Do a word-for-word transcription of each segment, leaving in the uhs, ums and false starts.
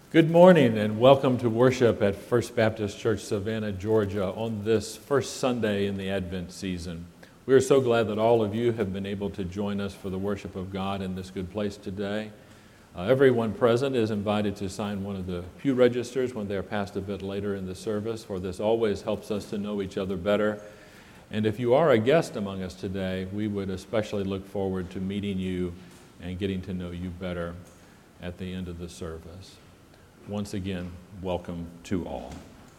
Good morning and welcome to worship at First Baptist Church, Savannah, Georgia on this first Sunday in the Advent season. We are so glad that all of you have been able to join us for the worship of God in this good place today. Uh, everyone present is invited to sign one of the pew registers when they're passed a bit later in the service, for this always helps us to know each other better. And if you are a guest among us today, we would especially look forward to meeting you and getting to know you better at the end of the service. Once again, welcome to all.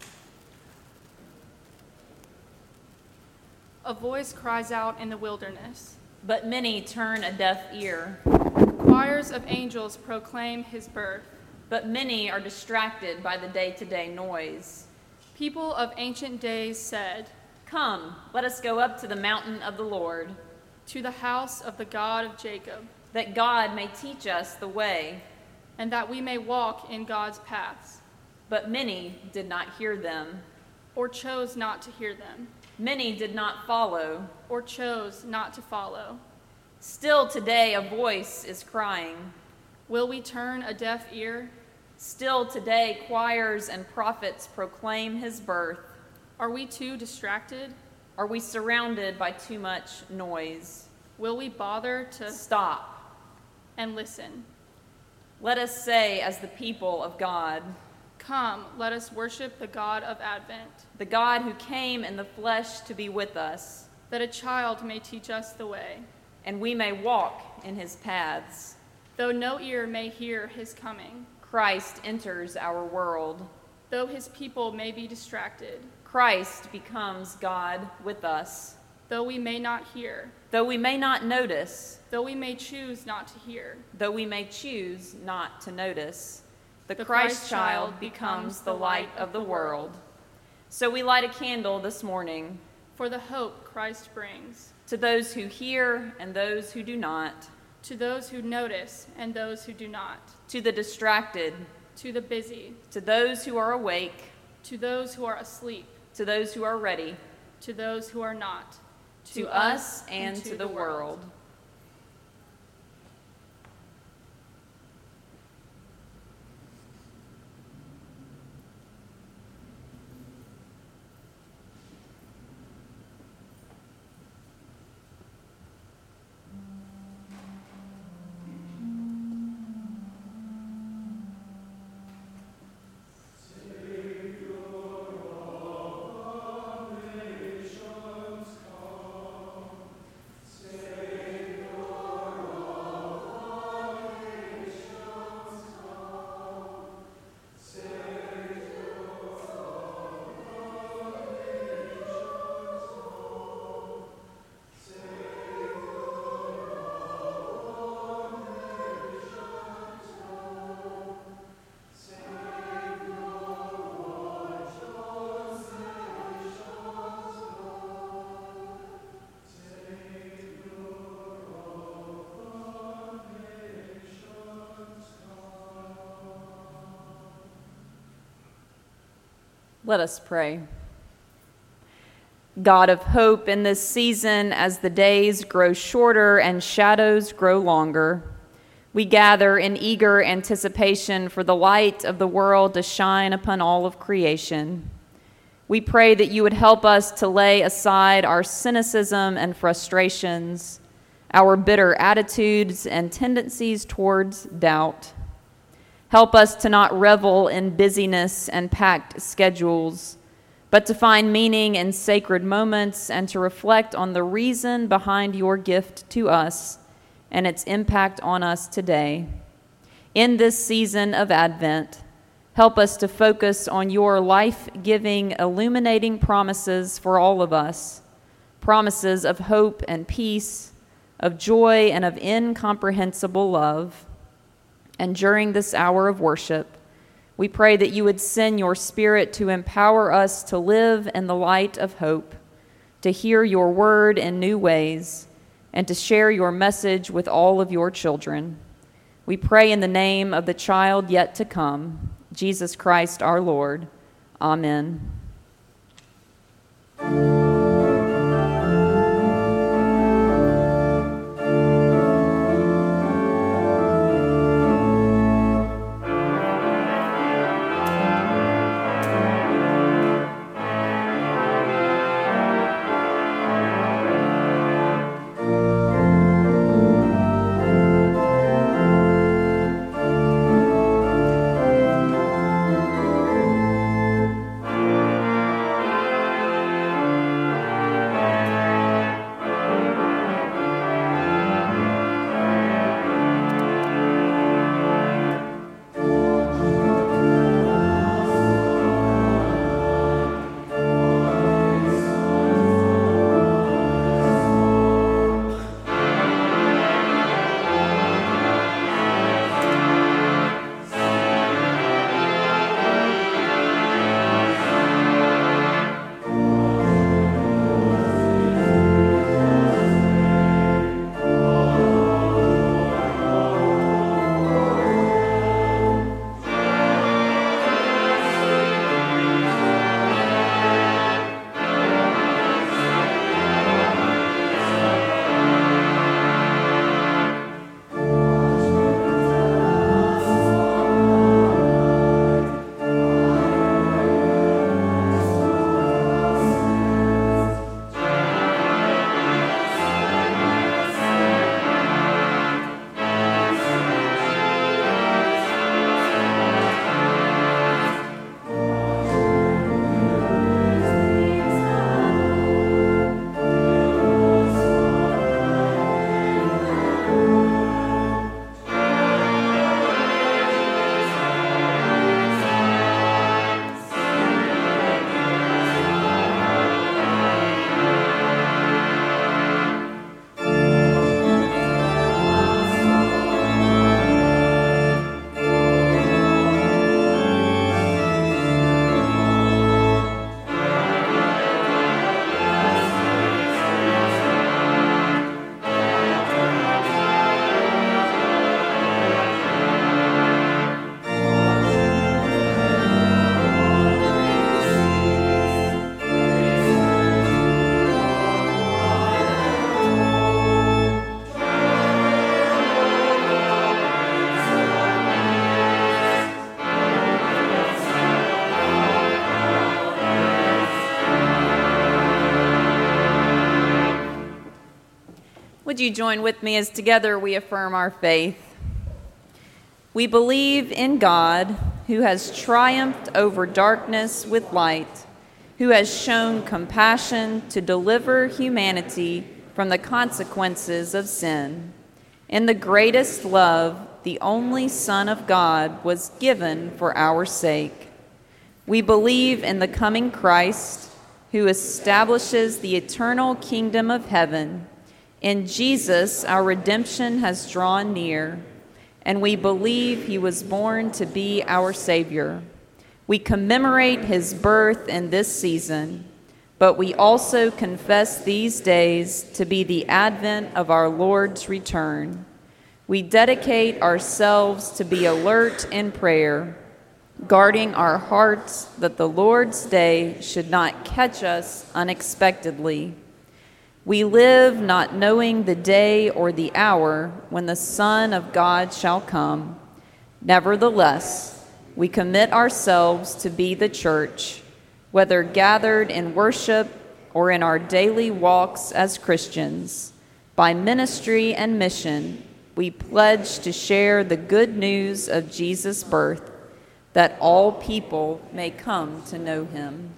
A voice cries out in the wilderness, but many turn a deaf ear. Choirs of angels proclaim his birth, but many are distracted by the day-to-day noise. People of ancient days said, "Come, let us go up to the mountain of the Lord, to the house of the God of Jacob, that God may teach us the way, and that we may walk in God's paths." But many did not hear them, or chose not to hear them. Many did not follow, or chose not to follow. Still today a voice is crying, "Will we turn a deaf ear?" Still today choirs and prophets proclaim his birth. Are we too distracted? Are we surrounded by too much noise? Will we bother to stop and listen? Let us say as the people of God, "Come, let us worship the God of Advent, the God who came in the flesh to be with us, that a child may teach us the way, and we may walk in his paths. Though no ear may hear his coming, Christ enters our world. Though his people may be distracted, Christ becomes God with us. Though we may not hear, though we may not notice, though we may choose not to hear, though we may choose not to notice, the, the Christ, Christ child becomes the light of the world. So we light a candle this morning for the hope Christ brings, to those who hear and those who do not, to those who notice and those who do not, to the distracted, to the busy, to those who are awake, to those who are asleep, to those who are ready, to those who are not, to, to us and, and to, to the world. world. Let us pray. God of hope, in this season, as the days grow shorter and shadows grow longer, we gather in eager anticipation for the light of the world to shine upon all of creation. We pray that you would help us to lay aside our cynicism and frustrations, our bitter attitudes and tendencies towards doubt. Help us to not revel in busyness and packed schedules, but to find meaning in sacred moments and to reflect on the reason behind your gift to us and its impact on us today. In this season of Advent, help us to focus on your life-giving, illuminating promises for all of us, promises of hope and peace, of joy and of incomprehensible love. And during this hour of worship, we pray that you would send your Spirit to empower us to live in the light of hope, to hear your word in new ways, and to share your message with all of your children. We pray in the name of the child yet to come, Jesus Christ our Lord. Amen. Would you join with me as together we affirm our faith? We believe in God, who has triumphed over darkness with light, who has shown compassion to deliver humanity from the consequences of sin. In the greatest love, the only Son of God was given for our sake. We believe in the coming Christ, who establishes the eternal kingdom of heaven. In Jesus, our redemption has drawn near, and we believe he was born to be our Savior. We commemorate his birth in this season, but we also confess these days to be the advent of our Lord's return. We dedicate ourselves to be alert in prayer, guarding our hearts that the Lord's day should not catch us unexpectedly. We live not knowing the day or the hour when the Son of God shall come. Nevertheless, we commit ourselves to be the church, whether gathered in worship or in our daily walks as Christians. By ministry and mission, we pledge to share the good news of Jesus' birth, that all people may come to know him.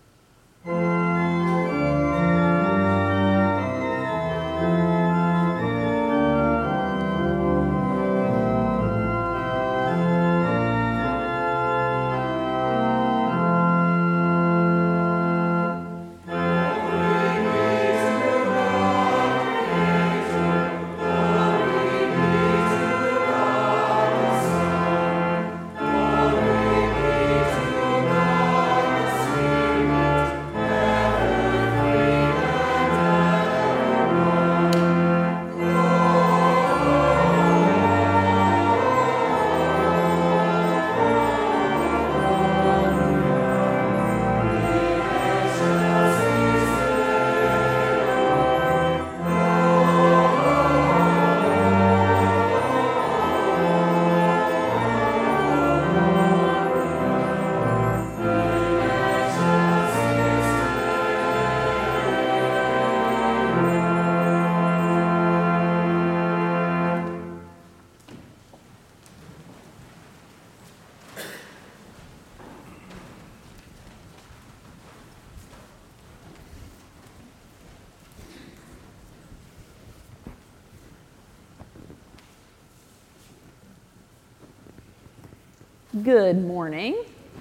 Good morning.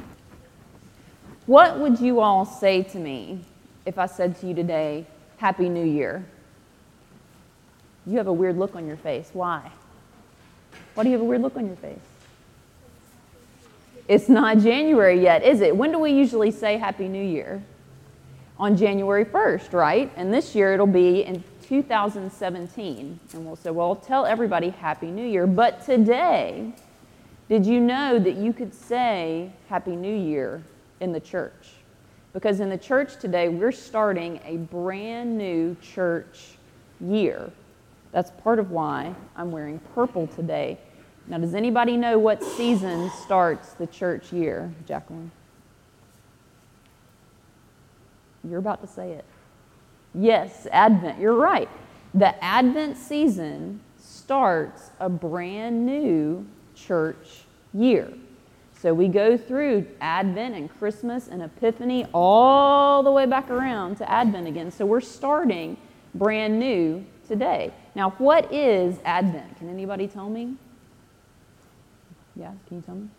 What would you all say to me if I said to you today, Happy New Year? You have a weird look on your face. Why? Why do you have a weird look on your face? It's not January yet, is it? When do we usually say Happy New Year? On January first, right? And this year it'll be in two thousand seventeen. And we'll say, well, tell everybody Happy New Year. But today, did you know that you could say Happy New Year in the church? Because in the church today, we're starting a brand new church year. That's part of why I'm wearing purple today. Now, does anybody know what season starts the church year, Jacqueline? You're about to say it. Yes, Advent. You're right. The Advent season starts a brand new church year. So we go through Advent and Christmas and Epiphany all the way back around to Advent again. So we're starting brand new today. Now, what is Advent? Can anybody tell me? Yeah, can you tell me?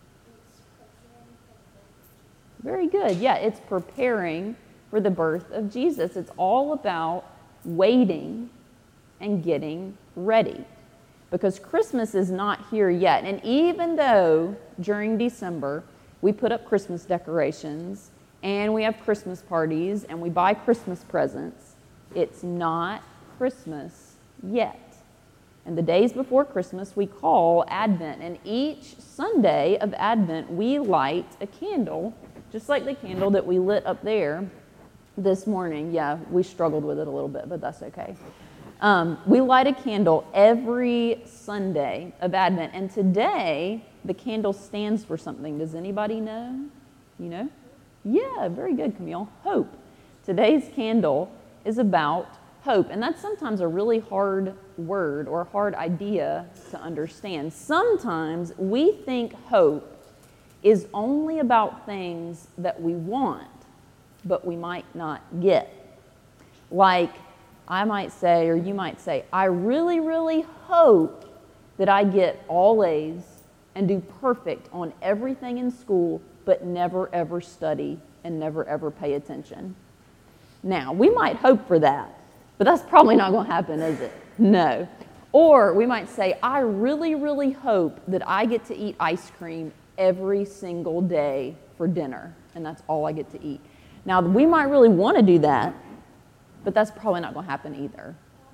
Very good. Yeah, it's preparing for the birth of Jesus. It's all about waiting and getting ready. Because Christmas is not here yet. And even though during December we put up Christmas decorations and we have Christmas parties and we buy Christmas presents, it's not Christmas yet. And the days before Christmas we call Advent. And each Sunday of Advent we light a candle, just like the candle that we lit up there this morning. Yeah, we struggled with it a little bit, but that's okay. Um, we light a candle every Sunday of Advent, and today the candle stands for something. Does anybody know? You know? Yeah, very good, Camille. Hope. Today's candle is about hope, and that's sometimes a really hard word or hard idea to understand. Sometimes we think hope is only about things that we want, but we might not get. Like I might say, or you might say, I really, really hope that I get all A's and do perfect on everything in school, but never ever study and never ever pay attention. Now, we might hope for that, but that's probably not going to happen, is it? No. Or we might say, I really, really hope that I get to eat ice cream every single day for dinner, and that's all I get to eat. Now, we might really want to do that, but that's probably not going to happen either.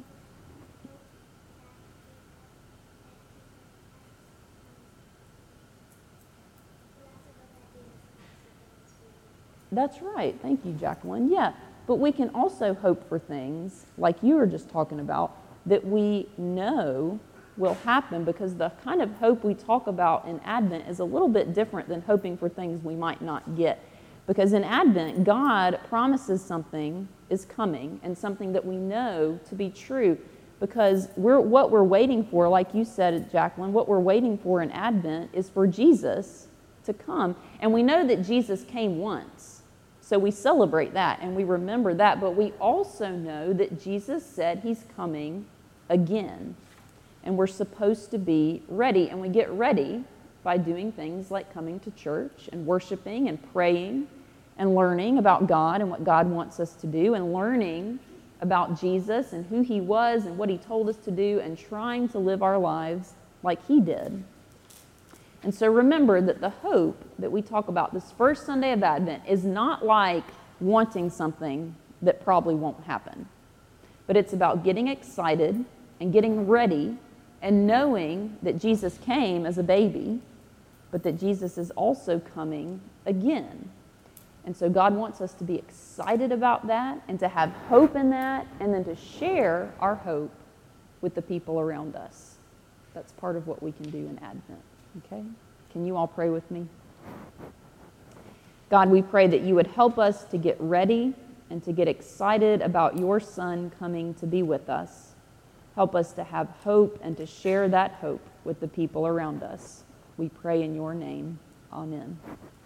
That's right. Thank you, Jacqueline. Yeah, but we can also hope for things like you were just talking about that we know will happen, because the kind of hope we talk about in Advent is a little bit different than hoping for things we might not get. Because in Advent, God promises something is coming and something that we know to be true, because we're what we're waiting for, like you said, Jacqueline, what we're waiting for in Advent is for Jesus to come. And we know that Jesus came once, so we celebrate that and we remember that, but we also know that Jesus said he's coming again. And we're supposed to be ready, and we get ready by doing things like coming to church and worshiping and praying and learning about God and what God wants us to do, and learning about Jesus and who he was and what he told us to do, and trying to live our lives like he did. And so remember that the hope that we talk about this first Sunday of Advent is not like wanting something that probably won't happen, but it's about getting excited and getting ready and knowing that Jesus came as a baby, but that Jesus is also coming again. And so God wants us to be excited about that and to have hope in that, and then to share our hope with the people around us. That's part of what we can do in Advent. Okay? Can you all pray with me? God, we pray that you would help us to get ready and to get excited about your Son coming to be with us. Help us to have hope and to share that hope with the people around us. We pray in your name. Amen.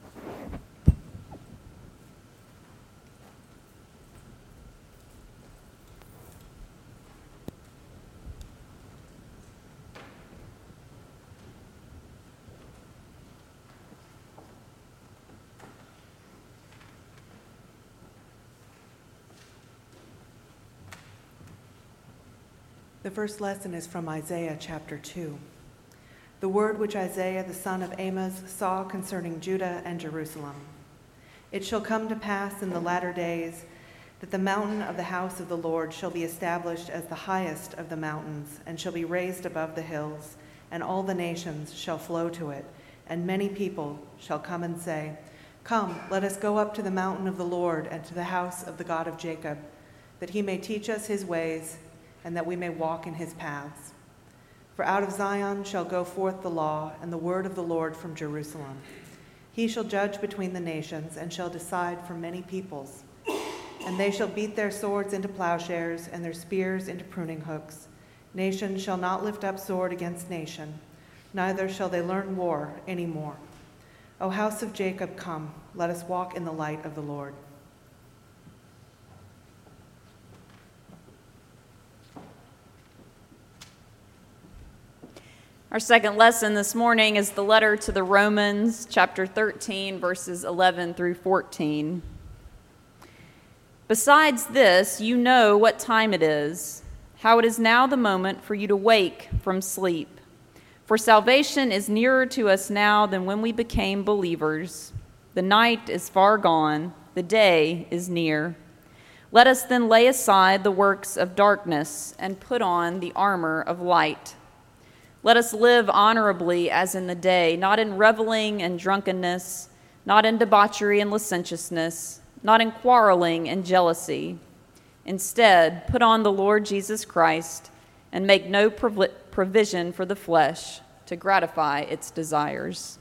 The first lesson is from Isaiah chapter two. The word which Isaiah the son of Amos saw concerning Judah and Jerusalem. It shall come to pass in the latter days that the mountain of the house of the Lord shall be established as the highest of the mountains, and shall be raised above the hills, and all the nations shall flow to it, and many people shall come and say, Come, let us go up to the mountain of the Lord and to the house of the God of Jacob, that he may teach us his ways, and that we may walk in his paths. For out of Zion shall go forth the law and the word of the Lord from Jerusalem. He shall judge between the nations, and shall decide for many peoples. And they shall beat their swords into plowshares, and their spears into pruning hooks. Nation shall not lift up sword against nation, neither shall they learn war any more. O house of Jacob, come, let us walk in the light of the Lord. Our second lesson this morning is the letter to the Romans, chapter thirteen, verses eleven through fourteen. Besides this, you know what time it is, how it is now the moment for you to wake from sleep. For salvation is nearer to us now than when we became believers. The night is far gone, the day is near. Let us then lay aside the works of darkness and put on the armor of light. Let us live honorably as in the day, not in reveling and drunkenness, not in debauchery and licentiousness, not in quarreling and jealousy. Instead, put on the Lord Jesus Christ and make no provision for the flesh to gratify its desires.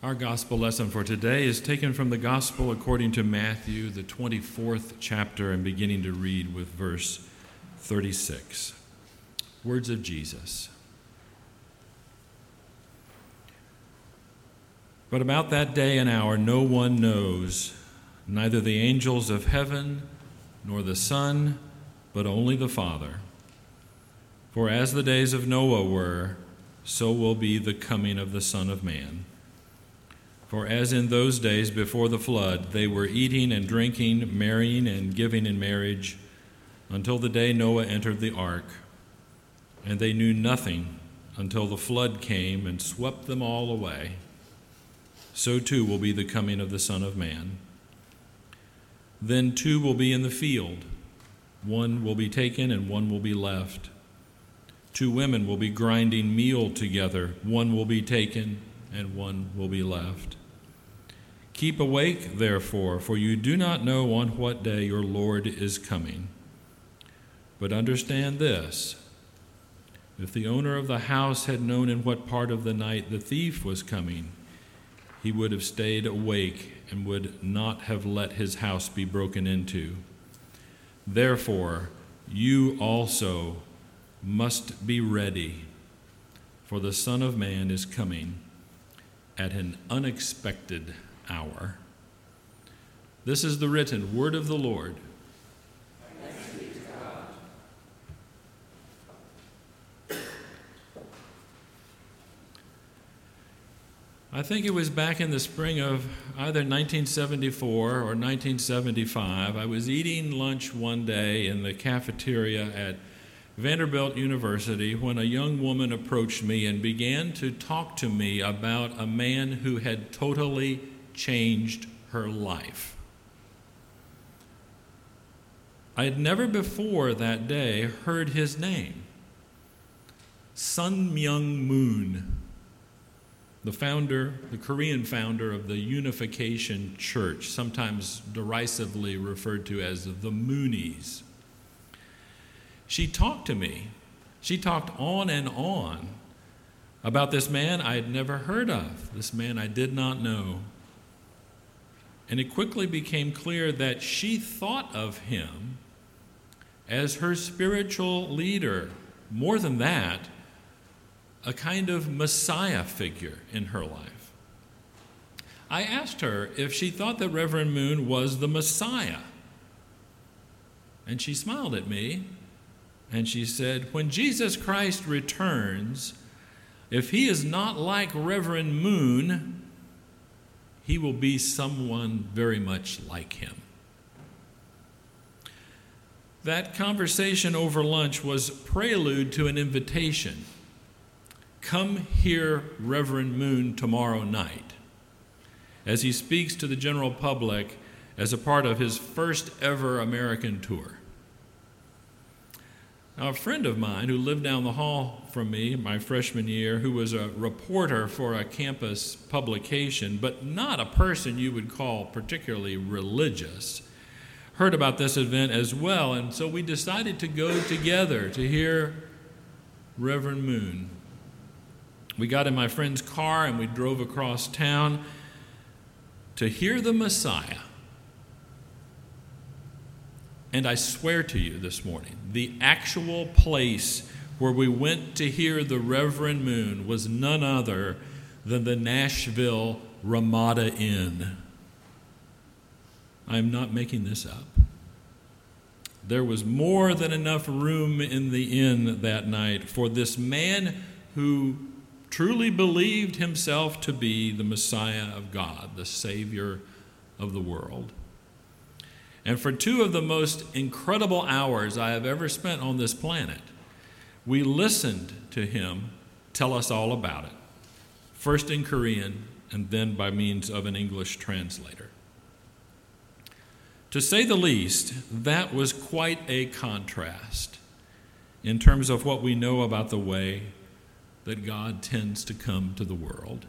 Our gospel lesson for today is taken from the gospel according to Matthew, the twenty-fourth chapter, and beginning to read with verse thirty-six. Words of Jesus. But about that day and hour no one knows, neither the angels of heaven nor the Son, but only the Father. For as the days of Noah were, so will be the coming of the Son of Man. For as in those days before the flood, they were eating and drinking, marrying and giving in marriage, until the day Noah entered the ark. And they knew nothing until the flood came and swept them all away. So too will be the coming of the Son of Man. Then two will be in the field. One will be taken and one will be left. Two women will be grinding meal together. One will be taken and one will be left. Keep awake, therefore, for you do not know on what day your Lord is coming. But understand this: if the owner of the house had known in what part of the night the thief was coming, he would have stayed awake and would not have let his house be broken into. Therefore, you also must be ready, for the Son of Man is coming at an unexpected hour. This is the written word of the Lord. Thanks be to God. I think it was back in the spring of either nineteen seventy-four or nineteen seventy-five. I was eating lunch one day in the cafeteria at Vanderbilt University when a young woman approached me and began to talk to me about a man who had totally changed her life. I had never before that day heard his name. Sun Myung Moon, the founder, the Korean founder of the Unification Church, sometimes derisively referred to as the Moonies. She talked to me. She talked on and on about this man I had never heard of, this man I did not know. And it quickly became clear that she thought of him as her spiritual leader. More than that, a kind of Messiah figure in her life. I asked her if she thought that Reverend Moon was the Messiah. And she smiled at me, and she said, when Jesus Christ returns, if he is not like Reverend Moon, he will be someone very much like him. That conversation over lunch was prelude to an invitation. Come hear Reverend Moon tomorrow night as he speaks to the general public as a part of his first ever American tour. Now, a friend of mine who lived down the hall from me my freshman year, who was a reporter for a campus publication, but not a person you would call particularly religious, heard about this event as well, and so we decided to go together to hear Reverend Moon. We got in my friend's car and we drove across town to hear the Messiah. And I swear to you this morning, the actual place where we went to hear the Reverend Moon was none other than the Nashville Ramada Inn. I am not making this up. There was more than enough room in the inn that night for this man who truly believed himself to be the Messiah of God, the Savior of the world. And for two of the most incredible hours I have ever spent on this planet, we listened to him tell us all about it, first in Korean and then by means of an English translator. To say the least, that was quite a contrast in terms of what we know about the way that God tends to come to the world.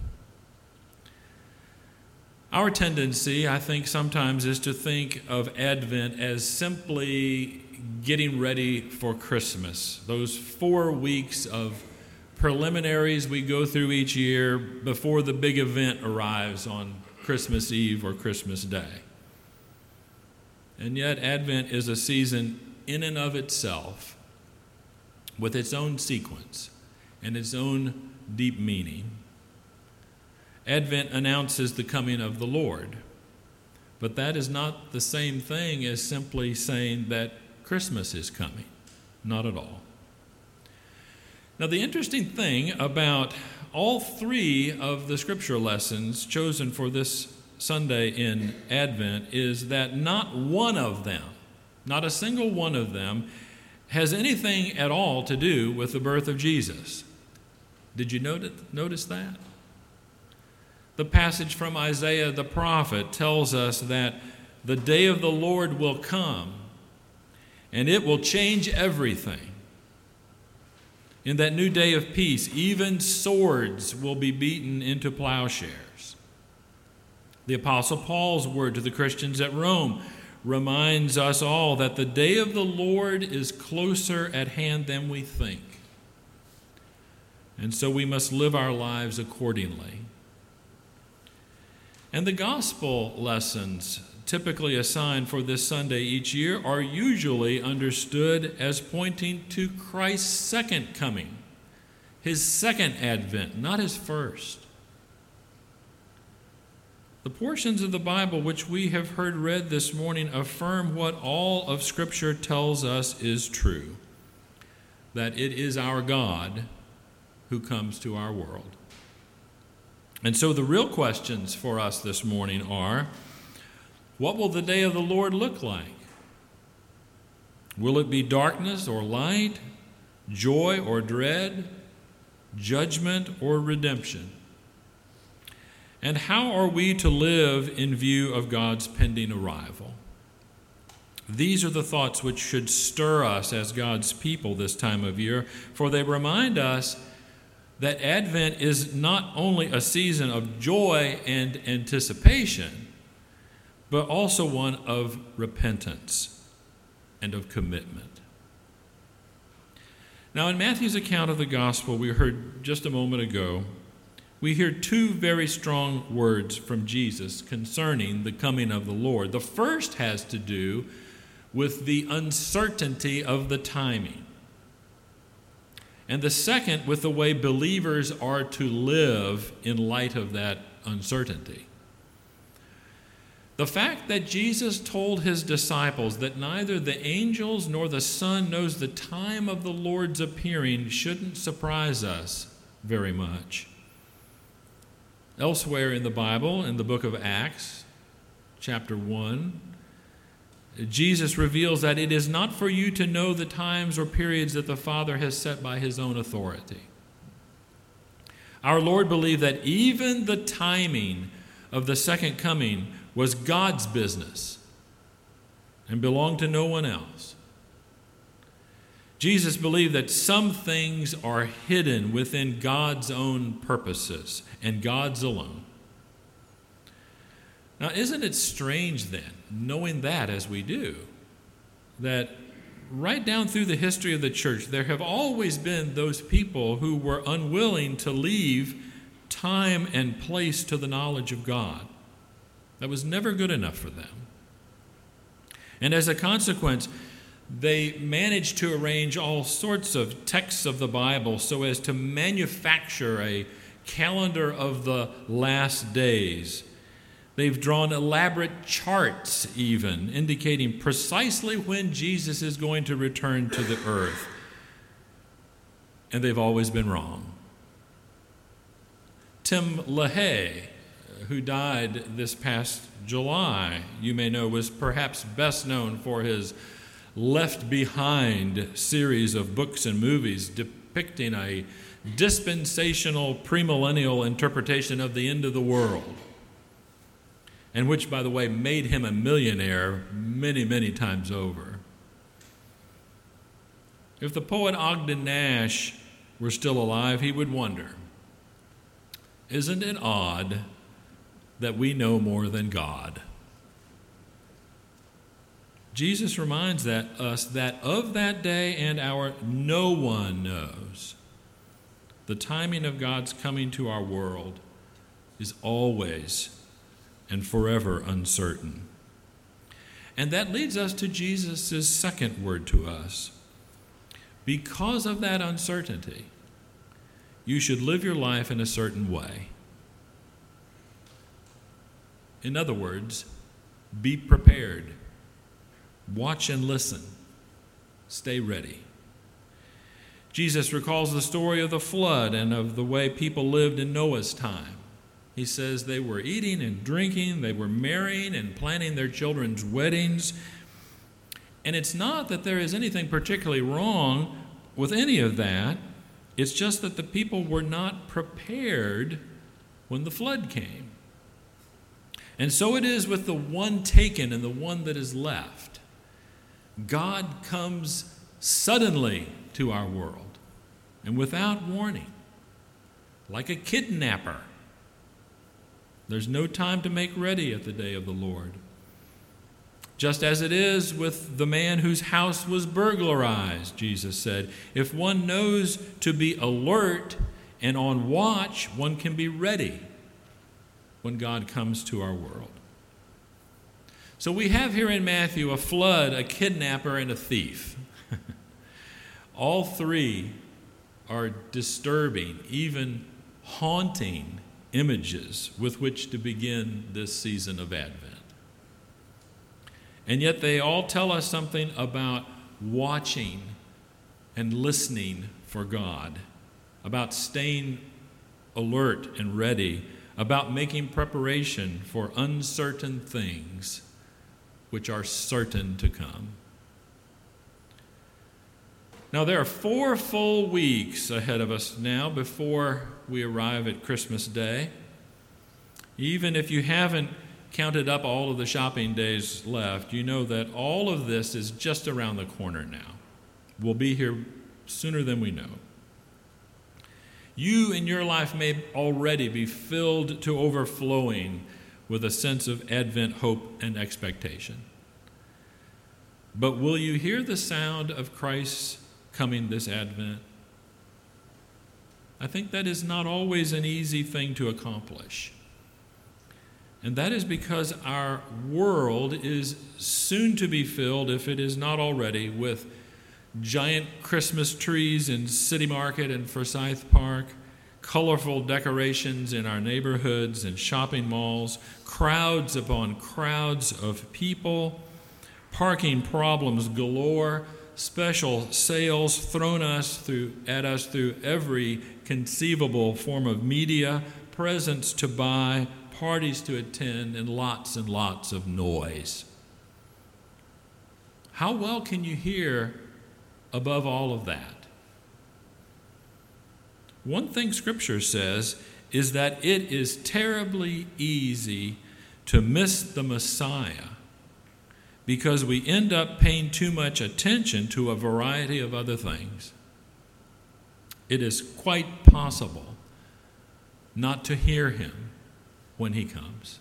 Our tendency, I think, sometimes is to think of Advent as simply getting ready for Christmas, those four weeks of preliminaries we go through each year before the big event arrives on Christmas Eve or Christmas Day. And yet, Advent is a season in and of itself with its own sequence and its own deep meaning. Advent announces the coming of the Lord, but that is not the same thing as simply saying that Christmas is coming. Not at all. Now, the interesting thing about all three of the scripture lessons chosen for this Sunday in Advent is that not one of them, not a single one of them, has anything at all to do with the birth of Jesus. Did you notice that? The passage from Isaiah the prophet tells us that the day of the Lord will come, and it will change everything. In that new day of peace, even swords will be beaten into plowshares. The Apostle Paul's word to the Christians at Rome reminds us all that the day of the Lord is closer at hand than we think. And so we must live our lives accordingly. And the gospel lessons typically assigned for this Sunday each year are usually understood as pointing to Christ's second coming, his second advent, not his first. The portions of the Bible which we have heard read this morning affirm what all of Scripture tells us is true, that it is our God who comes to our world. And so the real questions for us this morning are, what will the day of the Lord look like? Will it be darkness or light, joy or dread, judgment or redemption? And how are we to live in view of God's pending arrival? These are the thoughts which should stir us as God's people this time of year, for they remind us that Advent is not only a season of joy and anticipation, but also one of repentance and of commitment. Now, in Matthew's account of the gospel we heard just a moment ago, we hear two very strong words from Jesus concerning the coming of the Lord. The first has to do with the uncertainty of the timing, and the second with the way believers are to live in light of that uncertainty. The fact that Jesus told his disciples that neither the angels nor the Son knows the time of the Lord's appearing shouldn't surprise us very much. Elsewhere in the Bible, in the book of Acts, chapter one, Jesus reveals that it is not for you to know the times or periods that the Father has set by his own authority. Our Lord believed that even the timing of the second coming was God's business and belonged to no one else. Jesus believed that some things are hidden within God's own purposes and God's alone. Now, isn't it strange then, knowing that as we do, that right down through the history of the church, there have always been those people who were unwilling to leave time and place to the knowledge of God. That was never good enough for them. And as a consequence, they managed to arrange all sorts of texts of the Bible so as to manufacture a calendar of the last days. They've drawn elaborate charts even, indicating precisely when Jesus is going to return to the earth. And they've always been wrong. Tim LaHaye, who died this past July, you may know, was perhaps best known for his Left Behind series of books and movies depicting a dispensational premillennial interpretation of the end of the world, and which, by the way, made him a millionaire many, many times over. If the poet Ogden Nash were still alive, he would wonder, isn't it odd that we know more than God? Jesus reminds that, us that of that day and hour no one knows, The timing of God's coming to our world is always and forever uncertain. And that leads us to Jesus' second word to us. Because of that uncertainty, you should live your life in a certain way. In other words, be prepared. Watch and listen. Stay ready. Jesus recalls the story of the flood and of the way people lived in Noah's time. He says they were eating and drinking, they were marrying and planning their children's weddings. And it's not that there is anything particularly wrong with any of that. It's just that the people were not prepared when the flood came. And so it is with the one taken and the one that is left. God comes suddenly to our world and without warning, like a kidnapper. There's no time to make ready at the day of the Lord. Just as it is with the man whose house was burglarized, Jesus said, if one knows to be alert and on watch, one can be ready when God comes to our world. So we have here in Matthew a flood, a kidnapper, and a thief. All three are disturbing, even haunting images with which to begin this season of Advent. And yet they all tell us something about watching and listening for God, about staying alert and ready, about making preparation for uncertain things which are certain to come. Now, there are four full weeks ahead of us now before we arrive at Christmas Day. Even if you haven't counted up all of the shopping days left, you know that all of this is just around the corner now. We'll be here sooner than we know. You in your life may already be filled to overflowing with a sense of Advent hope and expectation. But will you hear the sound of Christ's coming this Advent? I think that is not always an easy thing to accomplish. And that is because our world is soon to be filled, if it is not already, with giant Christmas trees in City Market and Forsyth Park, colorful decorations in our neighborhoods and shopping malls, crowds upon crowds of people, parking problems galore, special sales thrown us through, at us through every conceivable form of media, presents to buy, parties to attend, and lots and lots of noise. How well can you hear above all of that? One thing Scripture says is that it is terribly easy to miss the Messiah because we end up paying too much attention to a variety of other things. It is quite possible not to hear him when he comes.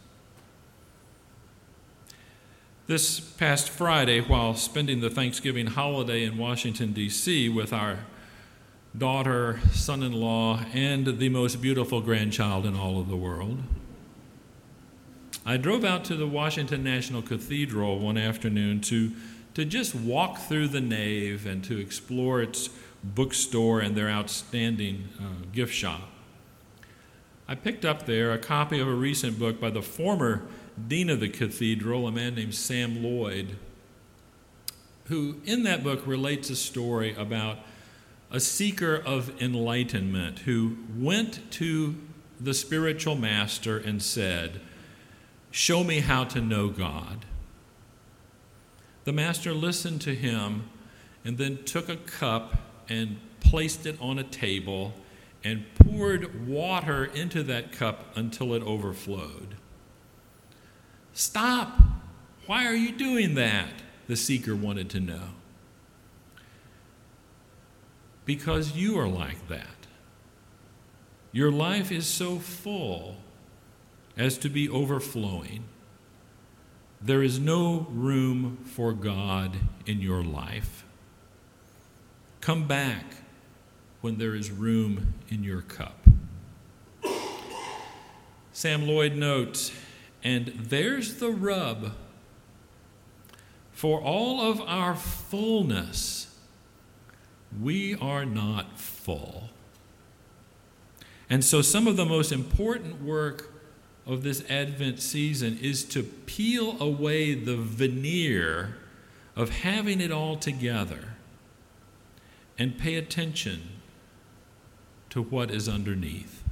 This past Friday, while spending the Thanksgiving holiday in Washington, D C with our daughter, son-in-law, and the most beautiful grandchild in all of the world, I drove out to the Washington National Cathedral one afternoon to, to just walk through the nave and to explore its bookstore and their outstanding uh, gift shop. I picked up there a copy of a recent book by the former dean of the cathedral, a man named Sam Lloyd, who in that book relates a story about a seeker of enlightenment who went to the spiritual master and said, "Show me how to know God." The master listened to him and then took a cup and placed it on a table and poured water into that cup until it overflowed. "Stop! Why are you doing that?" the seeker wanted to know. Because you are like that. Your life is so full as to be overflowing. There is no room for God in your life. Come back when there is room in your cup. Sam Lloyd notes, and there's the rub. For all of our fullness, we are not full. And so some of the most important work of this Advent season is to peel away the veneer of having it all together and pay attention to what is underneath.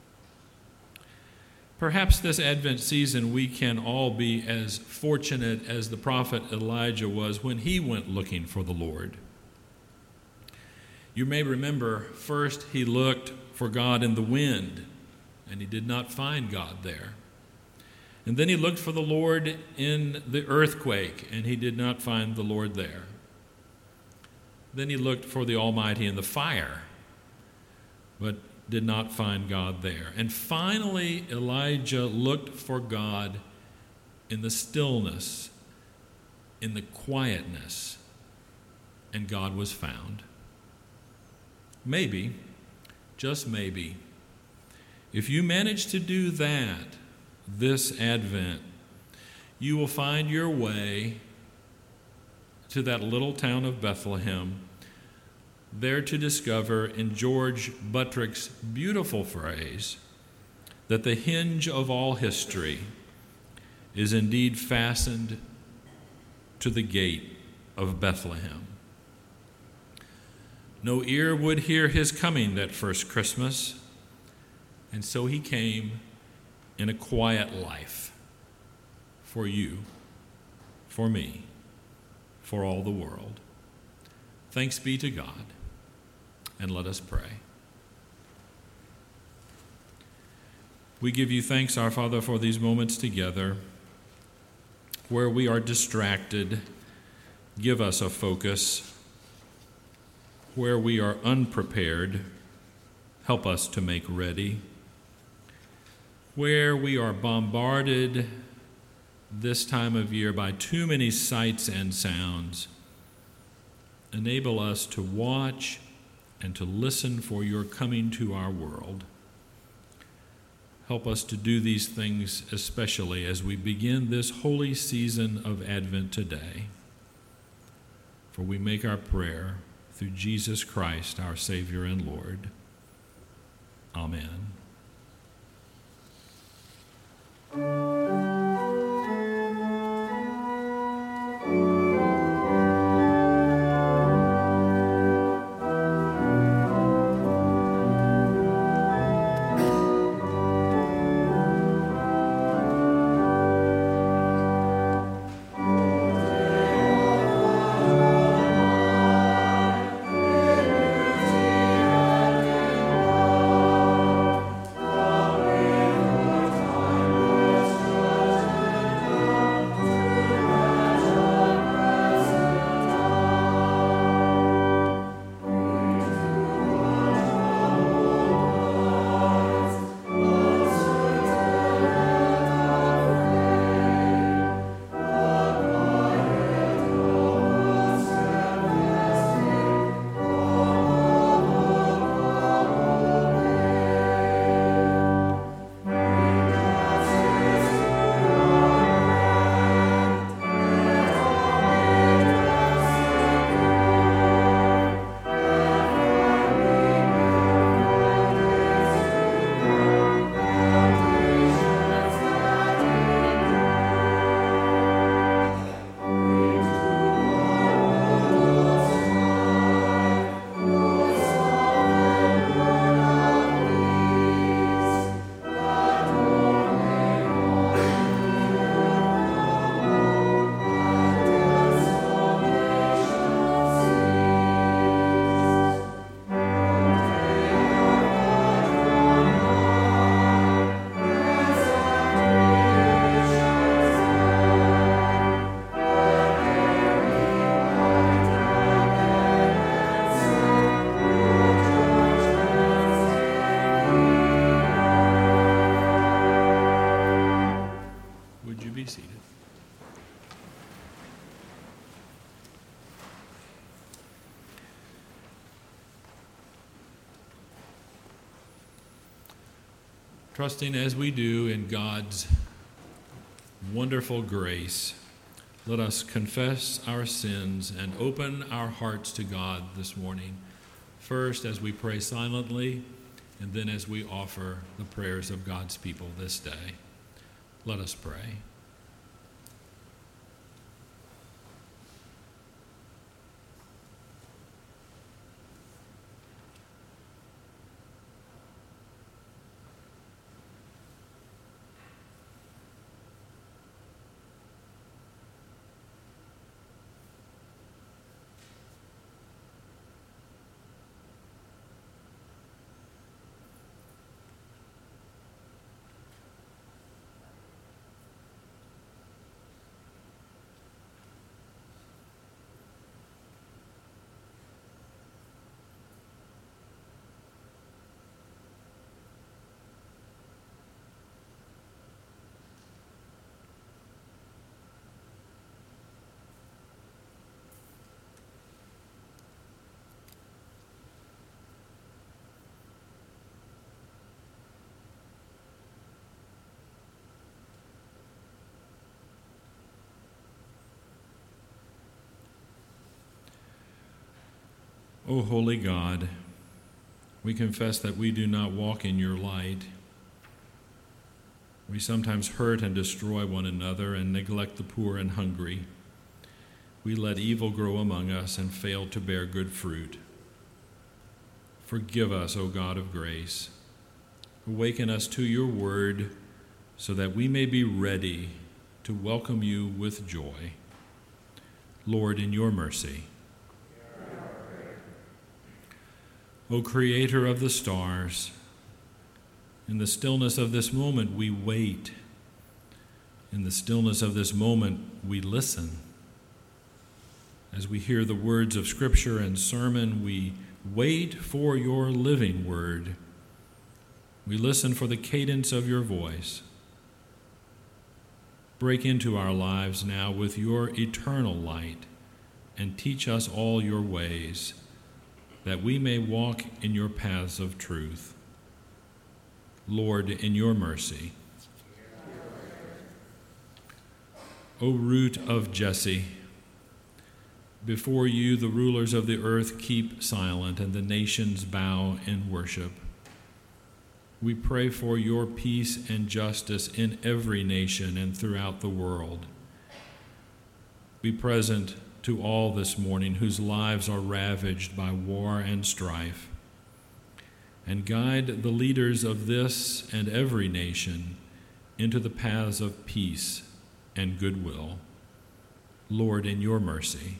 Perhaps this Advent season we can all be as fortunate as the prophet Elijah was when he went looking for the Lord. You may remember, first he looked for God in the wind, and he did not find God there. And then he looked for the Lord in the earthquake, and he did not find the Lord there. Then he looked for the Almighty in the fire, but did not find God there. And finally, Elijah looked for God in the stillness, in the quietness, and God was found. Maybe, just maybe, if you manage to do that this Advent, you will find your way to that little town of Bethlehem, there to discover in George Buttrick's beautiful phrase that the hinge of all history is indeed fastened to the gate of Bethlehem. No ear would hear his coming that first Christmas, and so he came in a quiet life for you, for me, for all the world. Thanks be to God, and let us pray. We give you thanks, our Father, for these moments together where we are distracted. Give us a focus. Where we are unprepared, help us to make ready. Where we are bombarded this time of year by too many sights and sounds, enable us to watch and to listen for your coming to our world. Help us to do these things especially as we begin this holy season of Advent today. For we make our prayer through Jesus Christ, our Savior and Lord. Amen. Trusting as we do in God's wonderful grace, let us confess our sins and open our hearts to God this morning. First, as we pray silently, and then as we offer the prayers of God's people this day. Let us pray. O holy God, we confess that we do not walk in your light. We sometimes hurt and destroy one another and neglect the poor and hungry. We let evil grow among us and fail to bear good fruit. Forgive us, O God of grace. Awaken us to your word so that we may be ready to welcome you with joy. Lord, in your mercy. O Creator of the stars, in the stillness of this moment we wait. In the stillness of this moment we listen. As we hear the words of Scripture and sermon, we wait for your living word. We listen for the cadence of your voice. Break into our lives now with your eternal light and teach us all your ways, that we may walk in your paths of truth. Lord, in your mercy. O root of Jesse, before you the rulers of the earth keep silent and the nations bow in worship. We pray for your peace and justice in every nation and throughout the world. Be present to all this morning whose lives are ravaged by war and strife, and guide the leaders of this and every nation into the paths of peace and goodwill. Lord, in your mercy.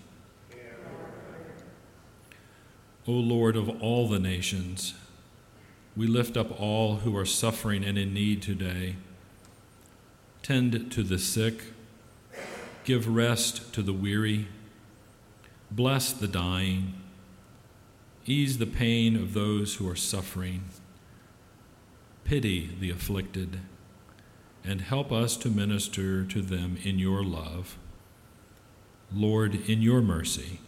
O Lord of all the nations, we lift up all who are suffering and in need today. Tend to the sick, give rest to the weary, bless the dying, ease the pain of those who are suffering, pity the afflicted, and help us to minister to them in your love. Lord, in your mercy.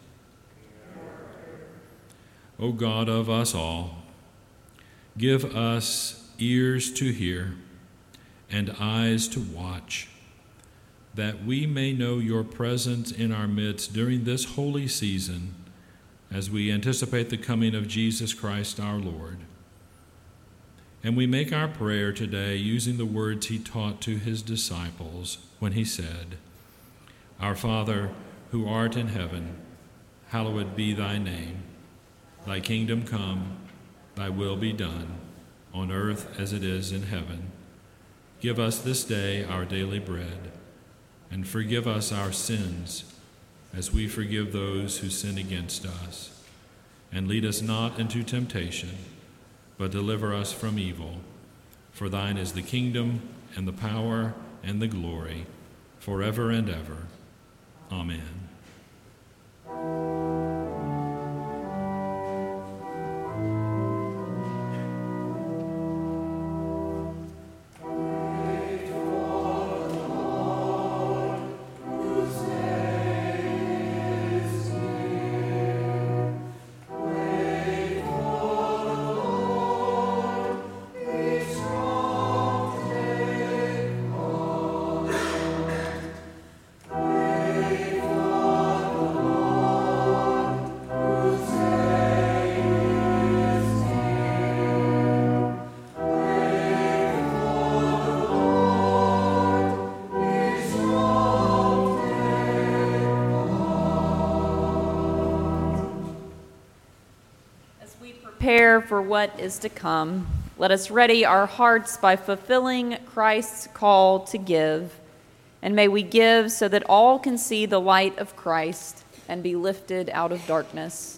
O God of us all, give us ears to hear and eyes to watch, that we may know your presence in our midst during this holy season as we anticipate the coming of Jesus Christ our Lord. And we make our prayer today using the words he taught to his disciples when he said, Our Father, who art in heaven, hallowed be thy name. Thy kingdom come, thy will be done, on earth as it is in heaven. Give us this day our daily bread, and forgive us our sins, as we forgive those who sin against us. And lead us not into temptation, but deliver us from evil. For thine is the kingdom, and the power, and the glory, forever and ever. Amen. Strong. prepare for what is to come. Let us ready our hearts by fulfilling Christ's call to give. And may we give so that all can see the light of Christ and be lifted out of darkness.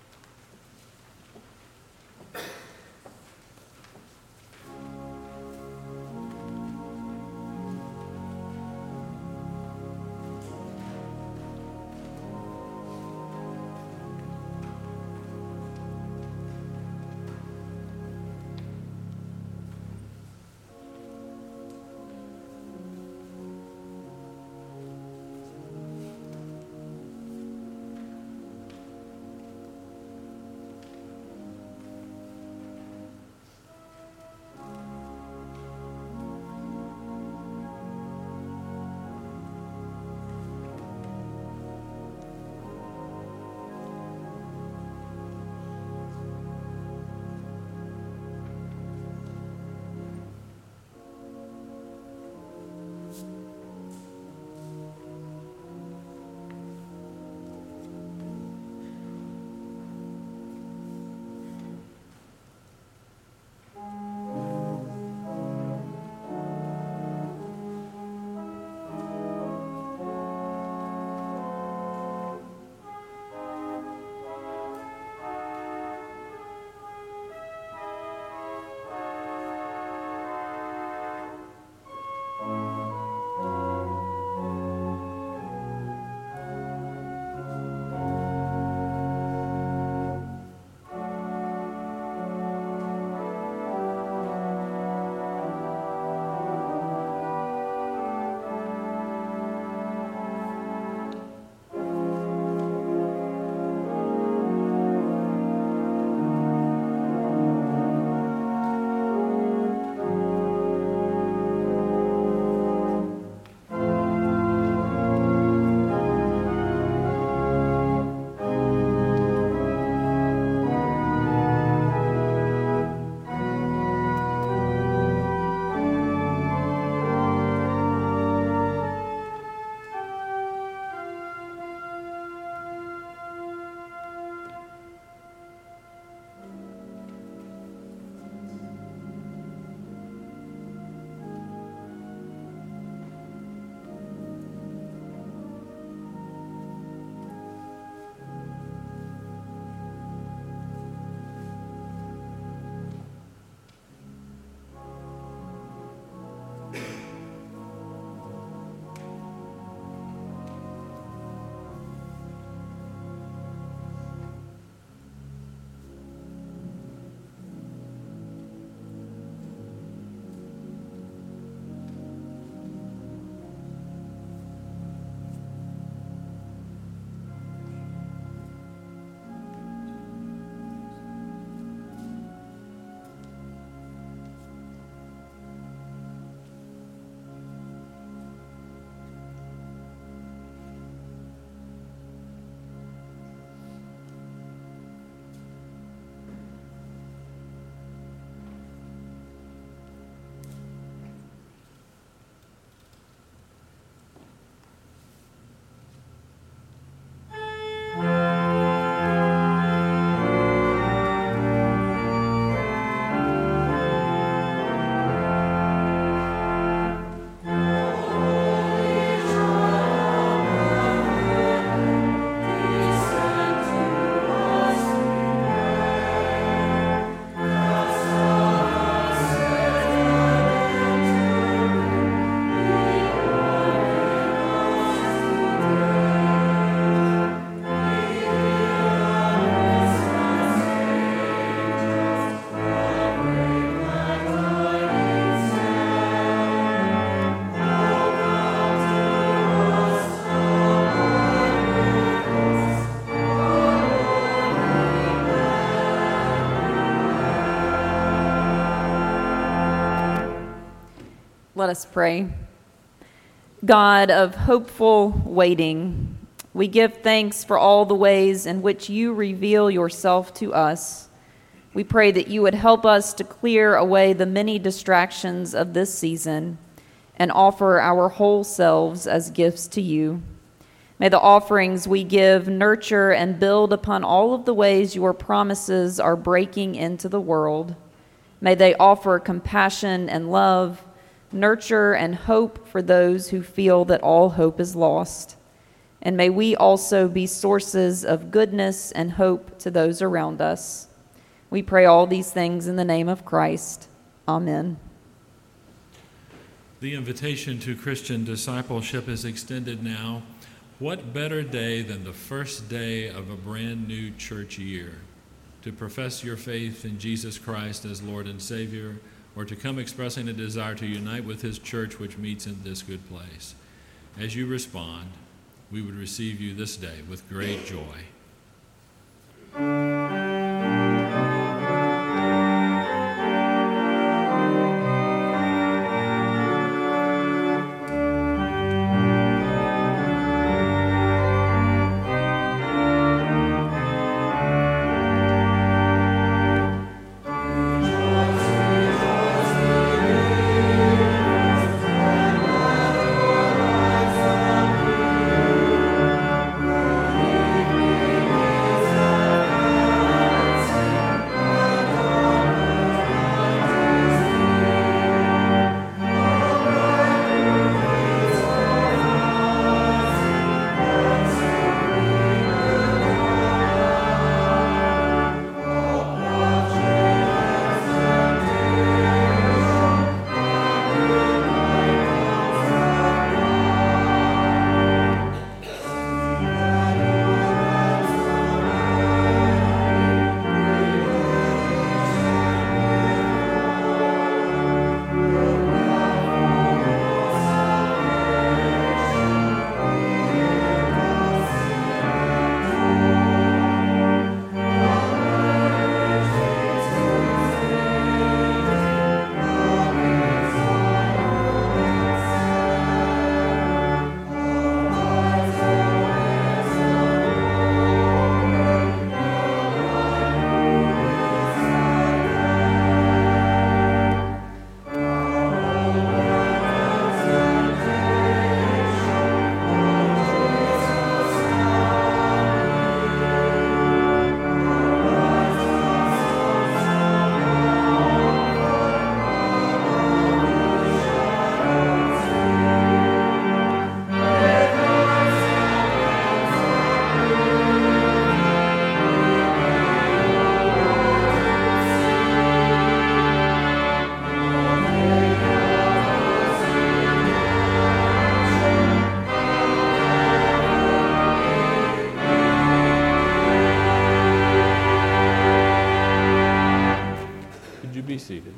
Let us pray. God of hopeful waiting, we give thanks for all the ways in which you reveal yourself to us. We pray that you would help us to clear away the many distractions of this season and offer our whole selves as gifts to you. May the offerings we give nurture and build upon all of the ways your promises are breaking into the world. May they offer compassion and love, nurture and hope for those who feel that all hope is lost. And may we also be sources of goodness and hope to those around us. We pray all these things in the name of Christ. Amen. The invitation to Christian discipleship is extended now. What better day than the first day of a brand new church year to profess your faith in Jesus Christ as Lord and Savior, or to come expressing a desire to unite with His church which meets in this good place. As you respond, we would receive you this day with great joy. Seated.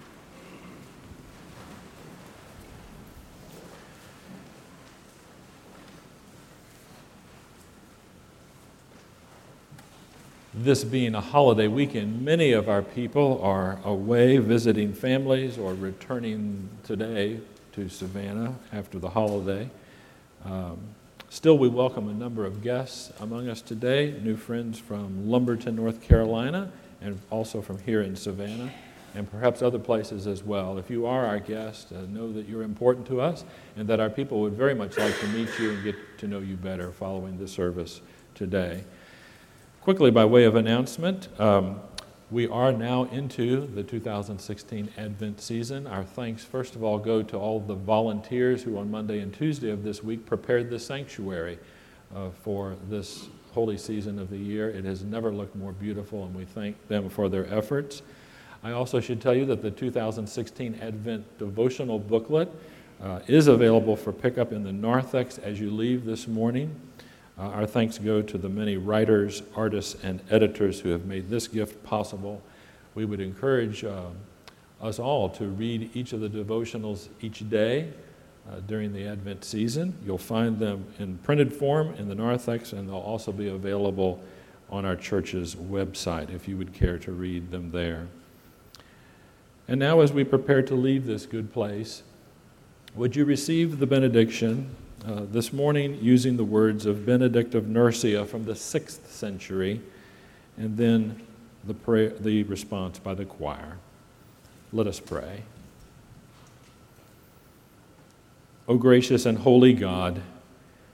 This being a holiday weekend, many of our people are away visiting families or returning today to Savannah after the holiday. Um, still, we welcome a number of guests among us today, new friends from Lumberton, North Carolina, and also from here in Savannah, and perhaps other places as well. If you are our guest, uh, know that you're important to us and that our people would very much like to meet you and get to know you better following the service today. Quickly, by way of announcement, um, we are now into the two thousand sixteen Advent season. Our thanks, first of all, go to all the volunteers who on Monday and Tuesday of this week prepared the sanctuary uh, for this holy season of the year. It has never looked more beautiful, and we thank them for their efforts. I also should tell you that the two thousand sixteen Advent devotional booklet uh, is available for pickup in the narthex as you leave this morning. Uh, our thanks go to the many writers, artists, and editors who have made this gift possible. We would encourage uh, us all to read each of the devotionals each day uh, during the Advent season. You'll find them in printed form in the narthex, and they'll also be available on our church's website if you would care to read them there. And now, as we prepare to leave this good place, would you receive the benediction uh, this morning using the words of Benedict of Nursia from the sixth century, and then the, prayer, the response by the choir. Let us pray. O gracious and holy God,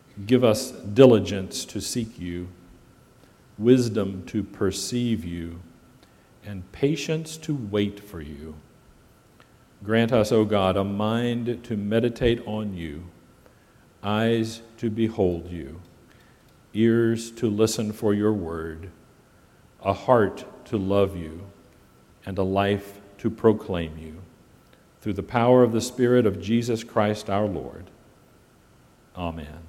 Give us diligence to seek you, wisdom to perceive you, and patience to wait for you. Grant us, O God, a mind to meditate on you, eyes to behold you, ears to listen for your word, a heart to love you, and a life to proclaim you. Through the power of the Spirit of Jesus Christ our Lord. Amen.